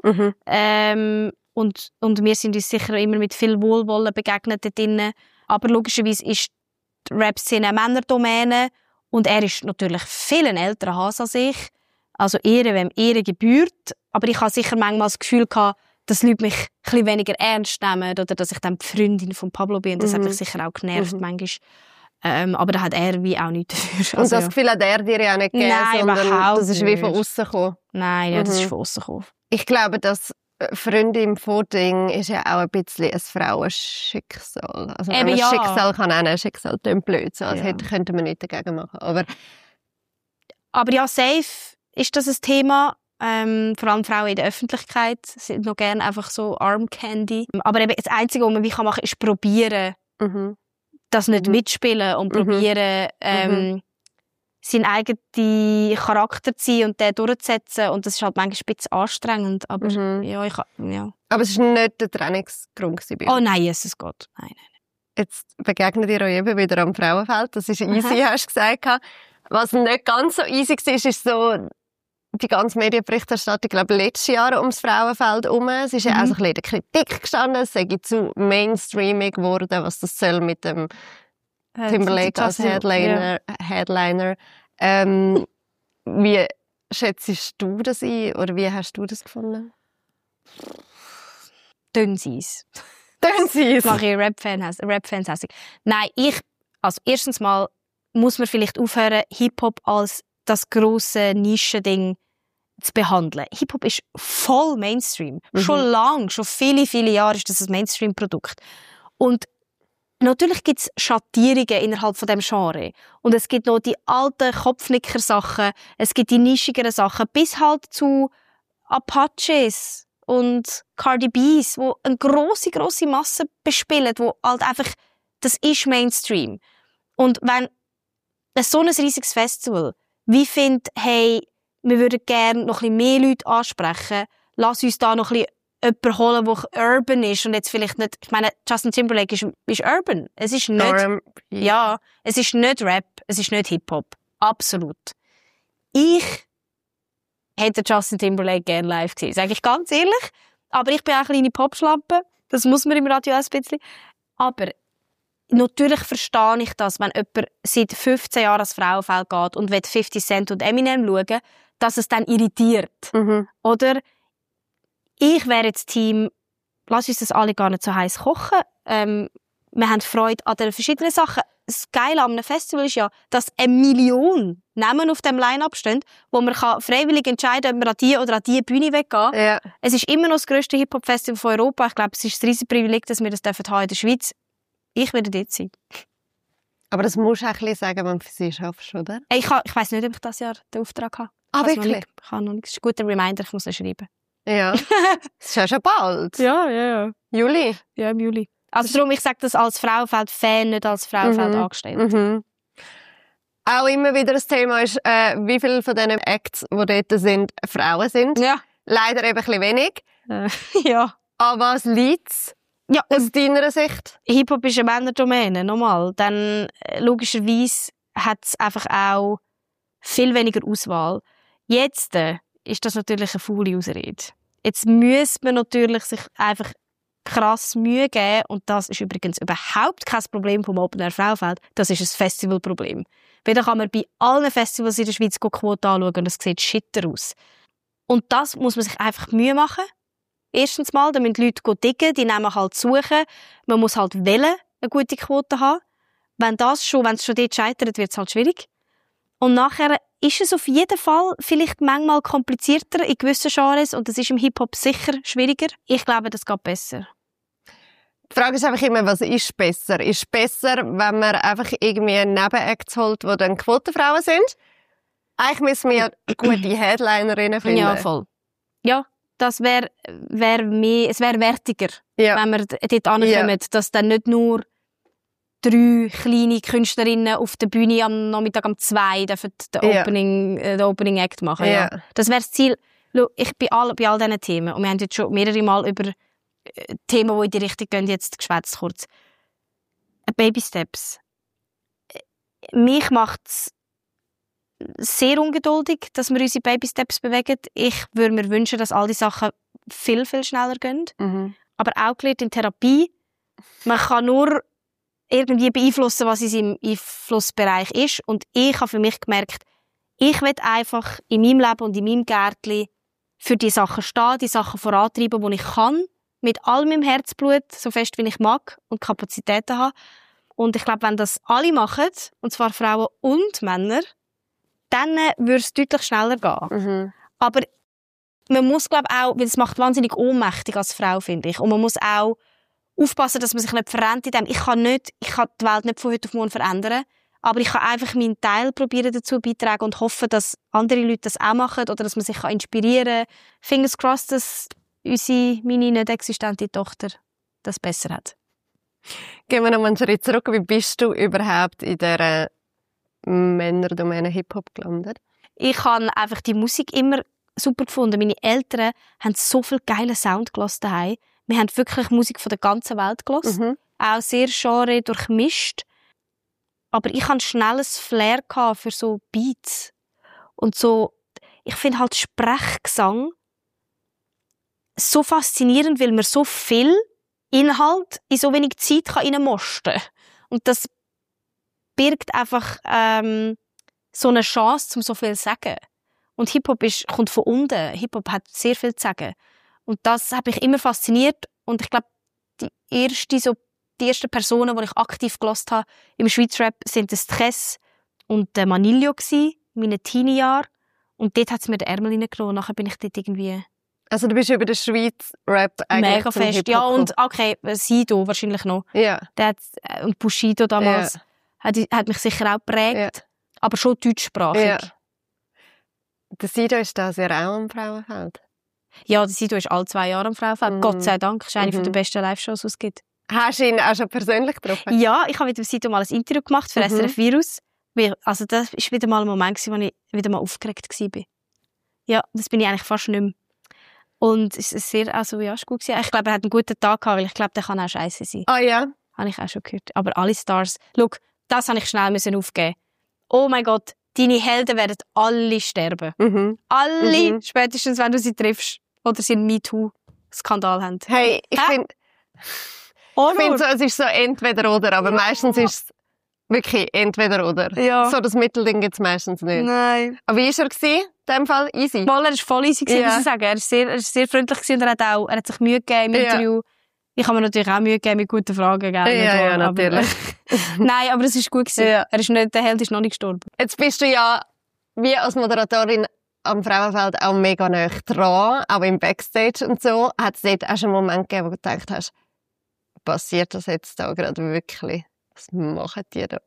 Und wir sind uns sicher immer mit viel Wohlwollen begegnet dort drinnen. Aber logischerweise ist die Rap-Szene eine Männerdomäne und er ist natürlich viel ein älterer Hase als ich. Also Ehre, wem Ehre gebührt. Aber ich habe sicher manchmal das Gefühl gehabt, dass Leute mich ein bisschen weniger ernst nehmen oder dass ich dann die Freundin von Pablo bin. Das hat mich sicher auch genervt manchmal. Aber da hat er wie auch nichts dafür. Und das Gefühl hat er dir ja nicht gegeben, nein, sondern überhaupt das ist wie von außen gekommen. Nein, ja, das ist von außen gekommen. Ich glaube, dass Freunde im Voting ist ja auch ein bisschen ein Frauenschicksal. Also wenn Eben, man ja. Schicksal kann nennen, Schicksal klingt blöd, so als Ja. könnte man nichts dagegen machen. Aber ja, safe ist das ein Thema. Vor allem Frauen in der Öffentlichkeit sind noch gerne einfach so Arm Candy. Aber eben das Einzige, was man wie machen kann, ist probieren, das nicht mitspielen und probieren, seinen eigenen Charakter zu sein und den durchzusetzen. Und das ist halt manchmal ein bisschen anstrengend. Aber ja. Aber es war nicht der Trainingsgrund bei uns. Oh nein, Jesus Gott. Nein. Jetzt begegnet ihr euch eben wieder am Frauenfeld. Das ist easy, hast du gesagt. Was nicht ganz so easy war, ist so die ganze Medienberichterstattung, glaube ich, letztes Jahr ums Frauenfeld herum. Es ist ja auch so ein bisschen in der Kritik gestanden. Es sei zu mainstreamig geworden, was das soll mit dem Timberlake als Headliner. Wie schätzt du das ein oder wie hast du das gefunden? Dünnsei's. Dünnsei's? Mache ich Rap-Fans hässlich. Nein, also erstens mal muss man vielleicht aufhören, Hip-Hop als das grosse Nischending zu behandeln. Hip-Hop ist voll Mainstream. Schon lange, schon viele, viele Jahre ist das ein Mainstream-Produkt. Und natürlich gibt es Schattierungen innerhalb von dem Genre. Und es gibt noch die alten Kopfnicker-Sachen, es gibt die nischigeren Sachen, bis halt zu Apaches und Cardi B's, die eine grosse Masse bespielen, wo halt einfach, das ist Mainstream. Und wenn so ein riesiges Festival, wie findet, hey, wir würden gerne noch ein bisschen mehr Leute ansprechen, lass uns da noch ein bisschen jemanden holen, der urban ist und jetzt vielleicht nicht, ich meine, Justin Timberlake ist urban. Es ist nicht, es ist nicht Rap, es ist nicht Hip-Hop. Absolut. Ich hätte Justin Timberlake gerne live gesehen, sage ich ganz ehrlich. Aber ich bin auch eine kleine Popschlampe. Das muss man im Radio auch ein bisschen. Aber natürlich verstehe ich das, wenn jemand seit 15 Jahren ans Frauenfeld geht und will 50 Cent und Eminem schauen, dass es dann irritiert. Oder ich wäre jetzt Team, lass uns das alle gar nicht so heiß kochen. Wir haben Freude an den verschiedenen Sachen. Das Geile an einem Festival ist ja, dass 1 Million Namen auf dem Line-Up stehen, wo man freiwillig entscheiden kann, ob man an die oder an die Bühne weggehen. Ja. Es ist immer noch das grösste Hip-Hop-Festival von Europa. Ich glaube, es ist ein riesiges Privileg, dass wir das haben in der Schweiz. Ich werde dort sein. Aber das musst du auch ein bisschen sagen, wenn du für sie schaffst, oder? Ich weiss nicht, ob ich dieses Jahr den Auftrag habe. Wirklich? Ich habe noch nichts. Das ist ein guter Reminder, ich muss es schreiben. Ja. Das ist ja schon bald. Ja. Juli? Ja, im Juli. Also darum, ich sage das als Frauenfeld-Fan, nicht als Frauenfeld-Angestellte. Auch immer wieder das Thema ist, wie viele von diesen Acts, die dort sind, Frauen sind. Ja. Leider eben ein bisschen wenig. Ja. An was liegt's? Ja, aus deiner Sicht? Hip-Hop ist eine Männerdomäne, normal. Dann logischerweise hat es einfach auch viel weniger Auswahl. Jetzt ist das natürlich eine faule Ausrede. Jetzt müsste man natürlich sich einfach krass Mühe geben, und das ist übrigens überhaupt kein Problem vom Open Air Frauenfeld, das ist ein Festivalproblem. Weil da kann man bei allen Festivals in der Schweiz die Quote anschauen und es sieht schitter aus. Und das muss man sich einfach Mühe machen. Erstens mal, da müssen die Leute diggen, die nehmen halt suchen. Man muss halt wollen, eine gute Quote haben. Wenn es schon dort scheitert, wird es halt schwierig. Und nachher ist es auf jeden Fall vielleicht manchmal komplizierter in gewissen Genres und das ist im Hip-Hop sicher schwieriger. Ich glaube, das geht besser. Die Frage ist einfach immer, was ist besser? Ist besser, wenn man einfach irgendwie Nebenacts holt, die dann Quotenfrauen sind? Eigentlich müssen wir ja gute Headlinerinnen finden. Ja, voll. Ja, das wäre mehr, es wäre wertiger, wenn wir dort ankommen, dass dann nicht nur 3 kleine Künstlerinnen auf der Bühne am Nachmittag um 2 den Opening Act machen. Ja. Das wäre das Ziel. Ich bei all diesen Themen, und wir haben jetzt schon mehrere Mal über Themen, die in die Richtung gehen, jetzt geschwätzt kurz. Baby Steps. Mich macht es sehr ungeduldig, dass wir unsere Baby Steps bewegen. Ich würde mir wünschen, dass all die Sachen viel, viel schneller gehen. Aber auch gelernt in Therapie. Man kann nur irgendwie beeinflussen, was in seinem Einflussbereich ist. Und ich habe für mich gemerkt, ich will einfach in meinem Leben und in meinem Gärtchen für die Sachen stehen, die Sachen vorantreiben, die ich kann, mit all meinem Herzblut, so fest wie ich mag und Kapazitäten habe. Und ich glaube, wenn das alle machen, und zwar Frauen und Männer, dann würde es deutlich schneller gehen. Aber man muss, glaube auch, weil es macht wahnsinnig ohnmächtig als Frau, finde ich. Und man muss auch aufpassen, dass man sich nicht verrennt in dem. Ich kann die Welt nicht von heute auf morgen verändern, aber ich kann einfach meinen Teil probieren dazu beitragen und hoffen, dass andere Leute das auch machen oder dass man sich inspirieren kann. Fingers crossed, dass meine nicht existente Tochter das besser hat. Gehen wir noch mal einen Schritt zurück. Wie bist du überhaupt in dieser Männerdomäne Hip-Hop gelandet? Ich habe einfach die Musik immer super gefunden. Meine Eltern haben so viel geilen Sound gelassen daheim. Wir haben wirklich Musik von der ganzen Welt gelassen. Mhm. Auch sehr genre durchmischt. Aber ich hatte schnell ein Flair für so Beats. Und so, ich finde halt Sprechgesang so faszinierend, weil man so viel Inhalt in so wenig Zeit reinmosten kann. Und das birgt einfach so eine Chance, um so viel zu sagen. Und Hip-Hop kommt von unten. Hip-Hop hat sehr viel zu sagen. Und das hat mich immer fasziniert. Und ich glaube, die ersten Personen, die ich aktiv gehört habe im Schweizrap, sind Stress und der Manilio in meinen Teenie-Jahren. Und dort hat es mir den Ärmel reingenommen. Nachher bin ich dort irgendwie... Also du bist über den Schweiz-Rap eigentlich mega fest. Ja, und okay, Sido wahrscheinlich noch. Ja. Und Bushido damals hat mich sicher auch geprägt. Aber schon deutschsprachig. Ja. Der Sido ist da sehr auch am Frauenfeld. Ja, der Sido ist alle 2 Jahre am Frauenfeld. Gott sei Dank. Das ist eine der besten Live-Shows, die es gibt. Hast du ihn auch schon persönlich getroffen? Ja, ich habe mit dem Sido mal ein Interview gemacht für SRF Virus. Also das war wieder mal ein Moment, wo ich wieder mal aufgeregt war. Ja, das bin ich eigentlich fast nicht mehr. Und es ist sehr, also ja, ist gut gewesen. Ich glaube, er hat einen guten Tag gehabt, weil ich glaube, der kann auch scheiße sein. Ah ja? Habe ich auch schon gehört. Aber alle Stars, schau, das habe ich schnell aufgeben. Oh mein Gott, deine Helden werden alle sterben. Mhm. Alle, spätestens wenn du sie triffst oder sie einen MeToo-Skandal haben. Hey, ich finde so, es ist so entweder oder, aber meistens ist es wirklich entweder oder. Ja. So das Mittelding gibt es meistens nicht. Nein. Aber wie war er in dem Fall? Easy? Mal, er war voll easy, muss ich sagen. Er war sehr freundlich und er hat sich Mühe gegeben im Interview. Ich habe mir natürlich auch Mühe gegeben mit guten Fragen. Gell? Ja, natürlich. Nein, aber es war gut gewesen. Ja. Der Held ist noch nicht gestorben. Jetzt bist du ja wie als Moderatorin am Frauenfeld auch mega nah dran, auch im Backstage und so. Hat es dort auch schon einen Moment gegeben, wo du gedacht hast, passiert das jetzt da gerade wirklich? Was machen die da?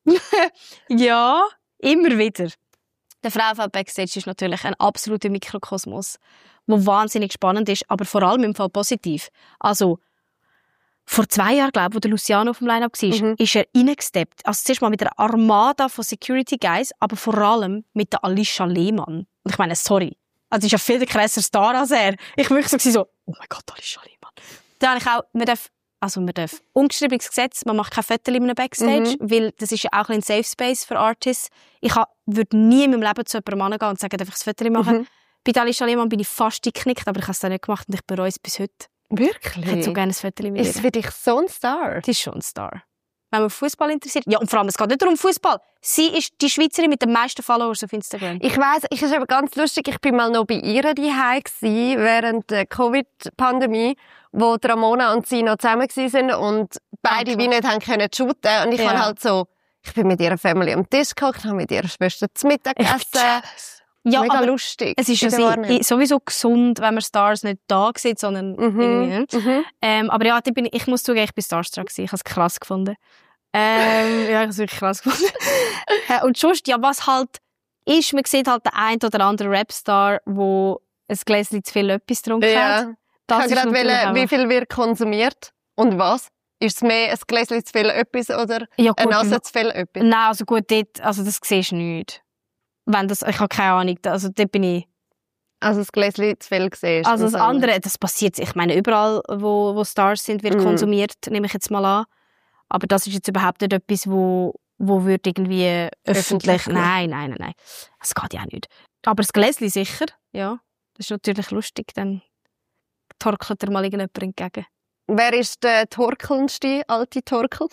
Ja, immer wieder. Der Frauenfeld Backstage ist natürlich ein absoluter Mikrokosmos, der wahnsinnig spannend ist, aber vor allem im Fall positiv. Also, vor 2 Jahren, glaube ich, wo der Luciano auf dem Line-Up war, ist er reingesteppt. Also zuerst mal mit einer Armada von Security Guys, aber vor allem mit der Alicia Lehmann. Und ich meine, sorry. Also, sie ist ja viel der krasser Star als er. Ich war wirklich so, oh mein Gott, Alicia Lehmann. Da habe ich auch, man darf ungeschriebenes Gesetz, man macht kein Foto in einem Backstage, weil das ist ja auch ein Safe Space für Artists. Ich würde nie in meinem Leben zu jemandem hingehen und sagen, darf ich ein Foto machen? Bei der Alicia Lehmann bin ich fast geknickt, aber ich habe es dann nicht gemacht und ich bereue es bis heute. Wirklich? Ich hätte so gerne ein Foto mit ihr. Ist es für dich so ein Star? Die ist schon ein Star. Wenn man Fußball interessiert. Ja, und vor allem, es geht nicht nur um Fußball. Sie ist die Schweizerin mit den meisten Followers auf Instagram. Ich weiss, ich ist aber ganz lustig, ich bin mal noch bei ihr daheim gsi während der Covid-Pandemie, wo Ramona und sie noch zusammen waren und beide wie nicht haben können shooten. Und ich habe halt so, ich bin mit ihrer Family am Tisch gehockt, habe mit ihrer Schwester zu Mittag gegessen. Ja, mega aber lustig. Es ist ja sowieso gesund, wenn man Stars nicht da sieht, sondern irgendwie. Aber ja, ich muss zugeben, ich bin starstruck gewesen. Ich habe es krass gefunden. Ja, ich habe es wirklich krass gefunden. Und sonst, ja, was halt ist, man sieht halt den einen oder anderen Rapstar, wo ein Gläschen zu viel etwas getrunken hat. Das ich wollte gerade wie viel wird konsumiert und was? Ist es mehr ein Gläschen zu viel etwas oder eine Nase zu viel etwas? Nein, also gut, das siehst du nicht. Ich habe keine Ahnung, also dort bin ich... Also das Gläschen zu viel siehst. Also das andere, das passiert, ich meine, überall, wo Stars sind, wird konsumiert, nehme ich jetzt mal an. Aber das ist jetzt überhaupt nicht etwas, wo wird irgendwie öffentlich... Nein. Das geht ja auch nicht. Aber das Gläschen sicher, ja. Das ist natürlich lustig, dann torkelt er mal irgendjemand entgegen. Wer ist der torkelndste alte Torkel?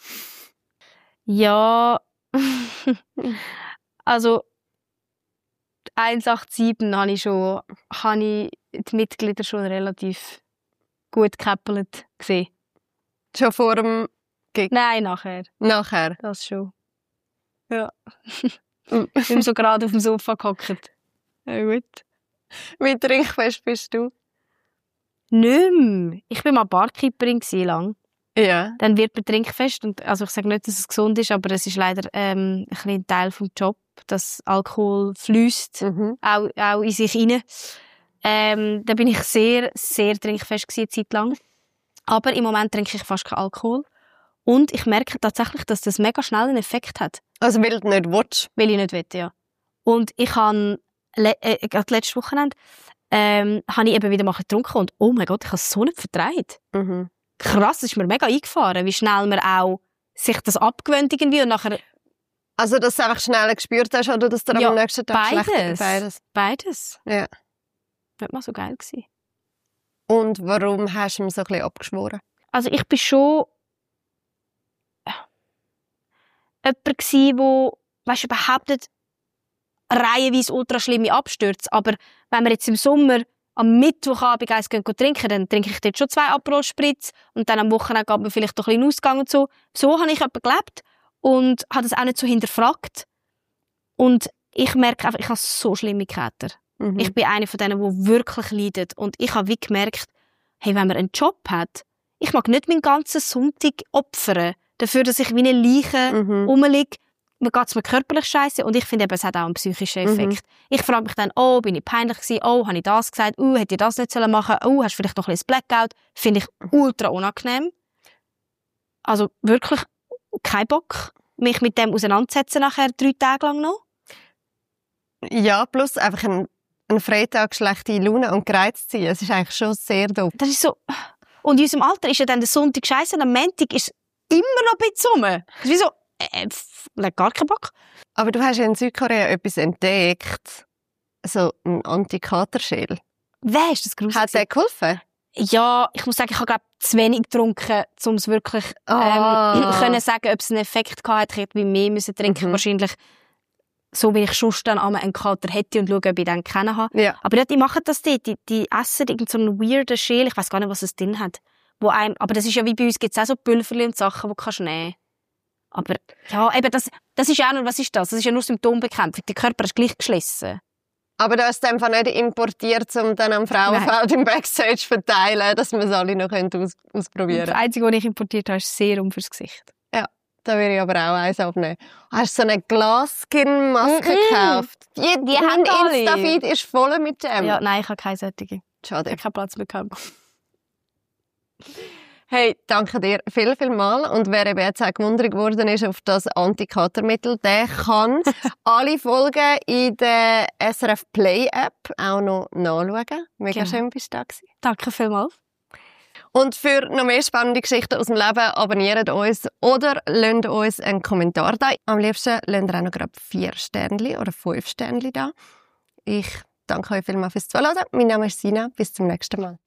Ja, also 187 habe ich die Mitglieder schon relativ gut gekäppelt gesehen. Schon vor dem Gig? Nein, nachher. Nachher? Das schon. Ja. Ich bin so gerade auf dem Sofa gehockt. Ja, gut. Wie trinkfest bist du? Nicht mehr. Ich war mal Barkeeperin lang. Ja. Dann wird man trinkfest. Und, also ich sage nicht, dass es gesund ist, aber es ist leider ein kleiner Teil des Jobs, dass Alkohol fließt, auch in sich rein. Da bin ich sehr, sehr trinkfest gewesen, eine Zeit lang. Aber im Moment trinke ich fast keinen Alkohol. Und ich merke tatsächlich, dass das mega schnell einen Effekt hat. Also weil du nicht willst? Weil ich nicht will, ja. Und ich habe gerade letztes Wochenende habe ich eben wieder mal getrunken und oh mein Gott, ich habe es so nicht vertreibt. Krass, es ist mir mega eingefahren, wie schnell man auch sich das abgewöhnt irgendwie und nachher... Also, dass du einfach schneller gespürt hast oder dass du am nächsten Tag beides. Beides. Ja. Nicht mal so geil gewesen. Und warum hast du ihm so ein bisschen abgeschworen? Also ich bin schon jemand gewesen, wo, weißt, überhaupt nicht reihenweise ultra schlimme Abstürze, aber wenn wir jetzt im Sommer am Mittwochabend eins trinken, dann trinke ich dort schon 2 Aperol Spritz und dann am Wochenende geht man vielleicht doch ein bisschen Ausgang und so. So habe ich etwa gelebt und habe das auch nicht so hinterfragt. Und ich merke einfach, ich habe so schlimme Kater. Ich bin eine von denen, die wirklich leidet. Und ich habe wie gemerkt, hey, wenn man einen Job hat, ich mag nicht meinen ganzen Sonntag opfern, dafür, dass ich wie eine Leiche rumliege. Mir geht es mir körperlich scheiße und ich finde eben, es hat auch einen psychischen Effekt. Ich frage mich dann, oh, bin ich peinlich gewesen? Oh, habe ich das gesagt? Hätte ich das nicht machen sollen? Hast du vielleicht noch ein bisschen Blackout? Finde ich ultra unangenehm. Also wirklich kein Bock, mich mit dem auseinanderzusetzen nachher 3 Tage lang noch. Ja, plus einfach ein Freitag schlechte Laune und gereizt sein. Es ist eigentlich schon sehr doof. Das ist so... Und in unserem Alter ist ja dann der Sonntag scheiße und am Montag ist immer noch ein bisschen rum. Das ist wie so... gar keinen Bock. Aber du hast ja in Südkorea etwas entdeckt. So ein Antikaterschäl. Wer ist das gruselig? Hat der geholfen? Ja, ich muss sagen, ich habe glaube zu wenig getrunken, um es wirklich können sagen, ob es einen Effekt gehabt hat. Ich hätte mehr müssen trinken. Wahrscheinlich so, wie ich schon dann einmal einen Kater hätte und schauen, ob ich den kennen habe. Ja. Aber ja, die machen das dort. Die essen irgend so einen weirden Schäl. Ich weiß gar nicht, was es drin hat. Aber das ist ja wie bei uns, gibt es auch so Pülverli und Sachen, die du nehmen kannst. Aber ja, eben, das ist ja auch nur, was ist das? Das ist ja nur Symptombekämpfung. Der Körper ist gleich geschlossen. Aber du hast es einfach nicht importiert, um dann am Frauenfeld im Backstage zu verteilen, dass wir es alle noch ausprobieren können. Das Einzige, was ich importiert habe, ist Serum fürs Gesicht. Ja, da würde ich aber auch eins abnehmen. Hast du so eine Glasskin-Maske gekauft? Die haben alle. Insta-Feed ist voll mit dem. Ja, nein, ich habe keine solche. Schade. Ich habe keinen Platz mehr gehabt. Hey, danke dir viel mal. Und wer eben jetzt auch gewundert geworden ist auf das Antikatermittel, der kann alle Folgen in der SRF Play App auch noch nachschauen. Mega schön, bist du da gewesen. Danke vielmals. Und für noch mehr spannende Geschichten aus dem Leben abonniert uns oder lasst uns einen Kommentar da. Am liebsten lasst ihr auch noch gerade 4 Sternchen oder 5 Sternchen da. Ich danke euch vielmals fürs Zuhören. Mein Name ist Sina. Bis zum nächsten Mal.